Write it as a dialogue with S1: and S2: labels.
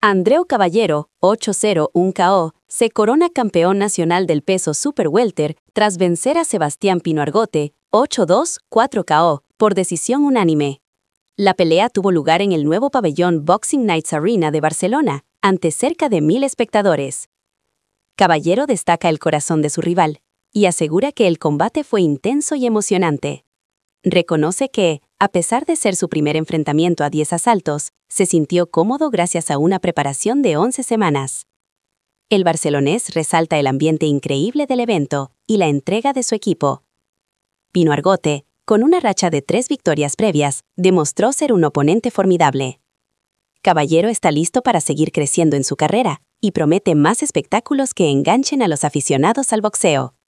S1: Andreu Caballero, 8-0-1 KO, se corona campeón nacional del peso super welter tras vencer a Sebastián Pino Argote, 8-2-4 KO, por decisión unánime. La pelea tuvo lugar en el nuevo pabellón Boxing Nights Arena de Barcelona, ante cerca de 1000 espectadores. Caballero destaca el corazón de su rival y asegura que el combate fue intenso y emocionante. Reconoce que, a pesar de ser su primer enfrentamiento a 10 asaltos, se sintió cómodo gracias a una preparación de 11 semanas. El barcelonés resalta el ambiente increíble del evento y la entrega de su equipo. Pino Argote, con una racha de 3 victorias previas, demostró ser un oponente formidable. Caballero está listo para seguir creciendo en su carrera y promete más espectáculos que enganchen a los aficionados al boxeo.